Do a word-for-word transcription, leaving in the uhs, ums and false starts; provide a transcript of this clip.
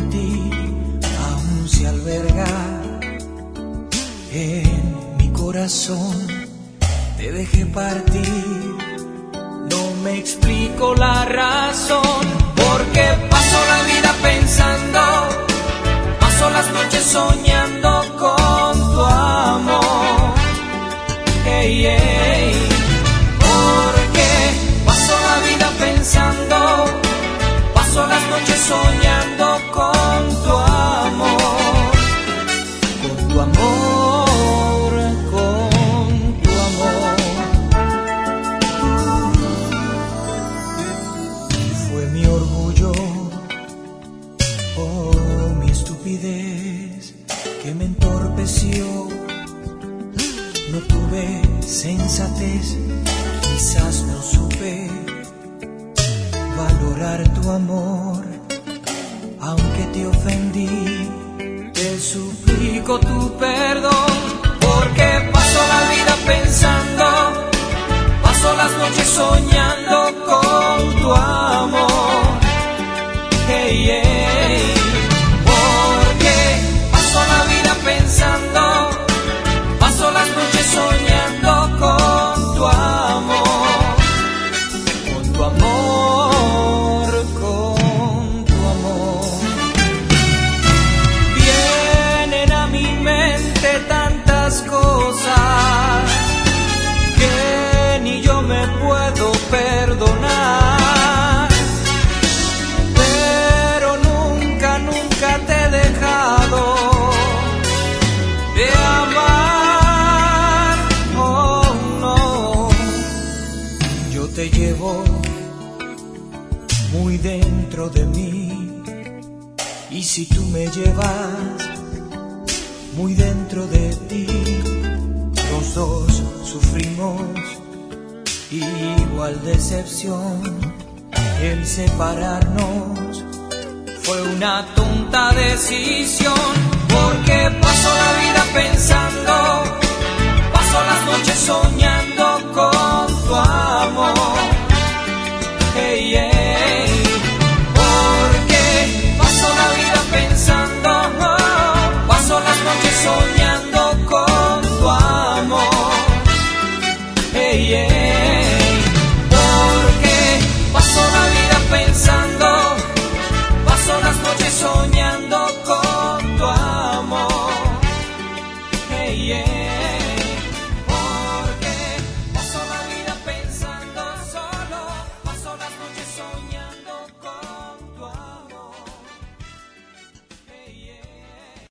ti aún se alberga en mi corazón. Te dejé partir, no me explico la razón. Porque paso la vida pensando, paso las noches soñando con tu amor. Hey, hey. Porque paso la vida pensando, paso las noches soñando con tu amor, con tu amor, con tu amor. Fue mi orgullo, oh mi estupidez, que me entorpeció. No tuve sensatez, quizás no supe valorar tu amor. Aunque te ofendí, te suplico tu perdón. Porque paso la vida pensando, paso las noches soñando con tu amor. Hey, hey. Porque paso la vida pensando, paso las noches soñando con tu amor, con tu amor, con tu amor. Vienen a mi mente tantas cosas que ni yo me puedo perdonar, pero nunca, nunca te he dejado de amar. Oh no, yo te llevo muy dentro de mí, y si tú me llevas muy dentro de ti, los dos sufrimos igual decepción. El separarnos fue una tonta decisión. Porque paso la vida pensando, paso las noches soñando con tu amor.